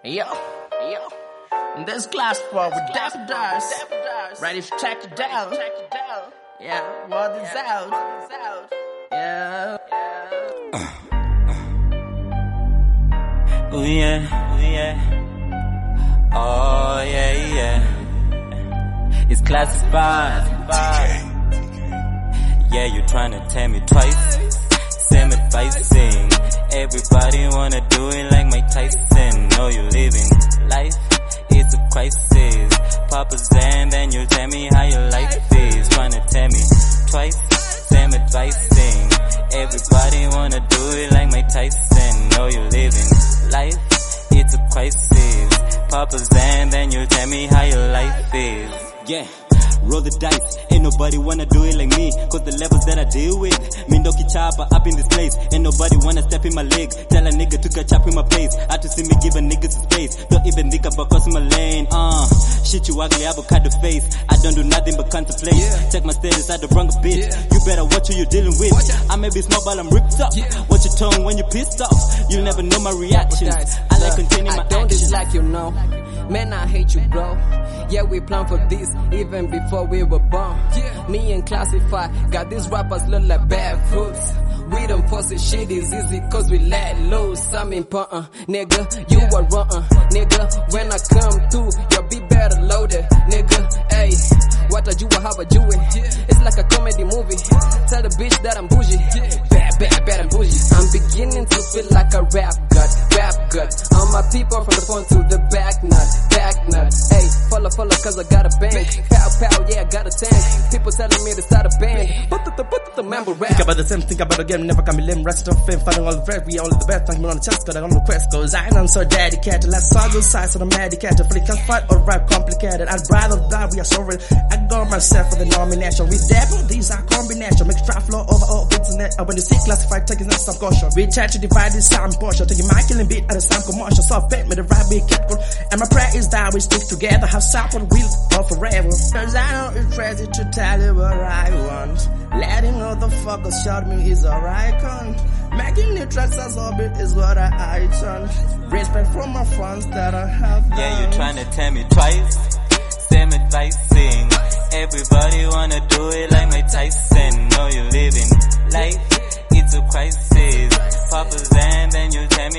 Yo. This class for with Dapper Dars. Ready to check it down. Yeah, what is out? Yeah. Oh yeah. Oh yeah. It's classified. Yeah, you tryna tell me twice. Same advising. Everybody wanna do it like Mike Tyson. Know you living life, it's a crisis. Papa Zan, then you tell me how your life is. Tryna tell me twice. Same advising. Everybody wanna do it like Mike Tyson. Know you living life, it's a crisis. Papa Zan, then you tell me how your life is. Yeah, roll the dice, ain't nobody wanna do it like me. Cause the levels that I deal with, Mindoki Chopper up in this place. Ain't nobody wanna step in my leg. Tell a nigga to catch up in my place. Had to see me give a nigga some space. Don't even think about crossing my lane. Shit you ugly avocado face. I don't do nothing but contemplate. Check my status, I the wrong bitch. You better watch who you dealing with. I may be small but I'm ripped up. Watch your tone when you pissed off. You'll never know my reactions. I like containing my I don't actions. dislike you, no. Man, I hate you, bro. Yeah, we planned for this even before we were born. Me and Classify got these rappers look like bad fruits. We don't force it, shit is easy cause we let loose. I'm important, nigga, you are wrong, nigga. When I come through, you'll be better loaded, nigga. Hey, what are you or how I do it? It's like a comedy movie. Tell the bitch that I'm bougie. Bad and bougie. I'm beginning to feel like a rap gut. All my people from the front to the back nut. Hey, follow cause I got a bank. Pow, yeah, I got a tank. People telling me to start a band. Put the member rap. Think about the same, think about the game, never can be lame. Rest of fame, finding all the bread, we all the best. Thank me on the chance, cause I'm on the quest. Cause I'm so dedicated. Let's all go sides so I'm medicated. For the can't fight or rap complicated. I'd rather die, we are so real. I got myself for the nomination. We devil, these are combination. Make trap flow over all internet. When you see Classified, taking some caution. We try to divide this sound portion. Taking my killing beat at the sound commotion. So fake me the right beat kept good. And my prayer is that we stick together. Have support, we'll go forever. Cause I know it's crazy to tell you what I want. Letting other fuckers shout me is alright, cunt. Making new tracks as hobby is what I turn. Respect from my fans that I have. Yeah, you tryna tell me twice. Same advising. Everybody wanna do it like Mike Tyson. Know you living life, it's a crisis. Papa Zan, then you tell me